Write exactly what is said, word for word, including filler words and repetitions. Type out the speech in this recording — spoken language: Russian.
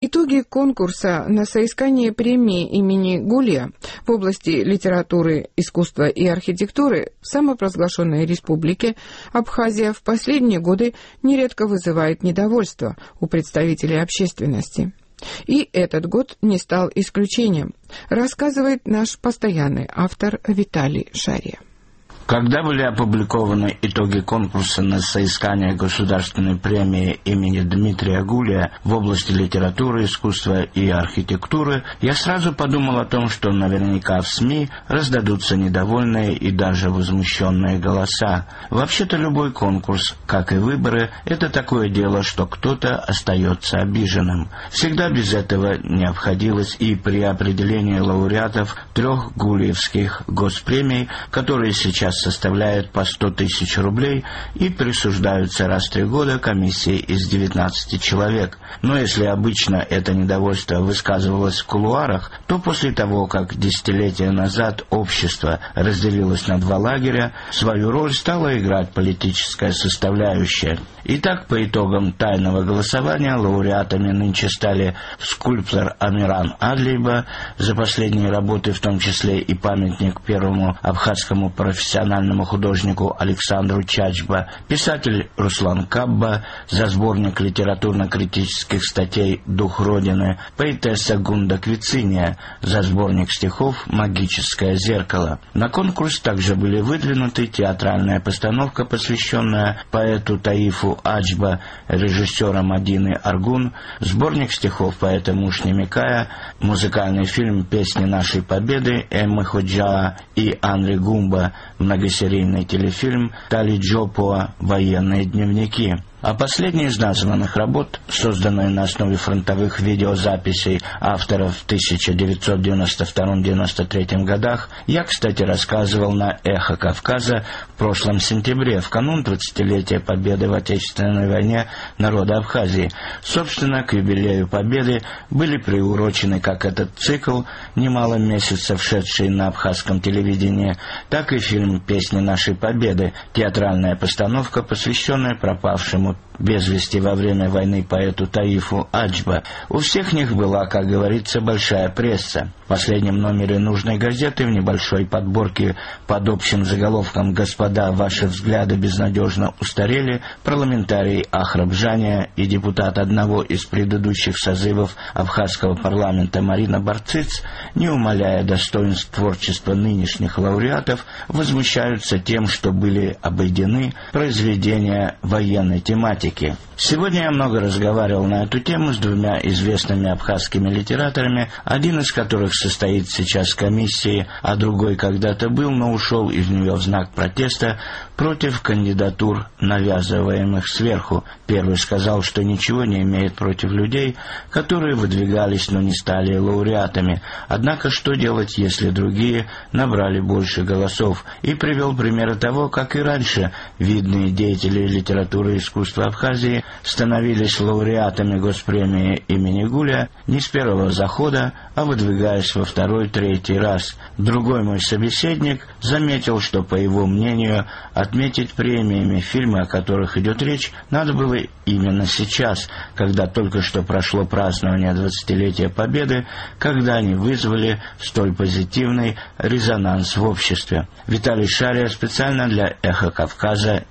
Итоги конкурса на соискание премии имени Гулия в области литературы, искусства и архитектуры в самопровозглашенной республике Абхазия в последние годы нередко вызывает недовольство у представителей общественности. И этот год не стал исключением, рассказывает наш постоянный автор Виталий Шария. Когда были опубликованы итоги конкурса на соискание государственной премии имени Дмитрия Гулия в области литературы, искусства и архитектуры, я сразу подумал о том, что наверняка в СМИ раздадутся недовольные и даже возмущенные голоса. Вообще-то любой конкурс, как и выборы, это такое дело, что кто-то остается обиженным. Всегда без этого не обходилось и при определении лауреатов трех гулиевских госпремий, которые сейчас составляют по сто тысяч рублей и присуждаются раз в три года комиссией из девятнадцати человек. Но если обычно это недовольство высказывалось в кулуарах, то после того, как десятилетия назад общество разделилось на два лагеря, свою роль стала играть политическая составляющая. Итак, по итогам тайного голосования лауреатами нынче стали скульптор Амиран Адлиба за последние работы, в том числе и памятник первому абхазскому профессиональному художнику Александру Чачба, писатель Руслан Кабба за сборник литературно-критических статей «Дух Родины», поэтесса Гунда Квициния за сборник стихов «Магическое зеркало». На конкурс также были выдвинуты театральная постановка, посвященная поэту Таифу Аджба, режиссера Мадины Аргун, сборник стихов поэта Мушни Микая, музыкальный фильм «Песни нашей победы» Эммы Ходжаа и Анри Гумба, многосерийный телефильм Тали Джопуа «Военные дневники». А последняя из названных работ, созданная на основе фронтовых видеозаписей авторов в тысяча девятьсот девяносто втором — девяносто третьем годах, я, кстати, рассказывал на «Эхо Кавказа» в прошлом сентябре, в канун двадцатилетия победы в Отечественной войне народа Абхазии. Собственно, к юбилею победы были приурочены как этот цикл, немало месяцев шедший на абхазском телевидении, так и фильм «Песни нашей победы», театральная постановка, посвященная пропавшему без вести во время войны поэту Таифу Аджба. У всех них была, как говорится, большая пресса. В последнем номере нужной газеты в небольшой подборке под общим заголовком «Господа, ваши взгляды безнадежно устарели» парламентарий Ахрабжания и депутат одного из предыдущих созывов абхазского парламента Марина Барциц, не умаляя достоинств творчества нынешних лауреатов, возмущаются тем, что были обойдены произведения военной тематики. Сегодня я много разговаривал на эту тему с двумя известными абхазскими литераторами, один из которых состоит сейчас в комиссии, а другой когда-то был, но ушел из нее в знак протеста против кандидатур, навязываемых сверху. Первый сказал, что ничего не имеет против людей, которые выдвигались, но не стали лауреатами. Однако что делать, если другие набрали больше голосов? И привел примеры того, как и раньше видные деятели литературы и искусства Абхазии становились лауреатами госпремии имени Гулия не с первого захода, а выдвигаясь во второй, третий раз. Другой мой собеседник заметил, что, по его мнению, отметить премиями фильмы, о которых идет речь, надо было именно сейчас, когда только что прошло празднование двадцатилетия Победы, когда они вызвали столь позитивный резонанс в обществе. Виталий Шария специально для «Эхо Кавказа»